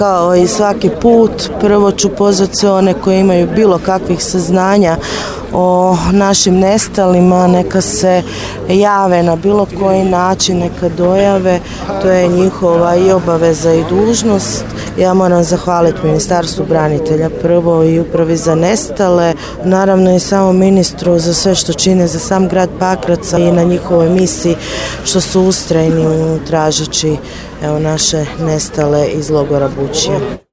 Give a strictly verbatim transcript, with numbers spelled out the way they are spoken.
Kao i svaki put, prvo ću pozvati sve one koji imaju bilo kakvih saznanja o našim nestalima, neka se jave na bilo koji način, neka dojave, to je njihova i obaveza i dužnost. Ja moram zahvaliti Ministarstvu branitelja prvo i Upravi za nestale, naravno i samom ministru za sve što čine za sam grad Pakrac i na njihovoj misiji što su ustrajni tražeći evo, naše nestale iz logora Bučje.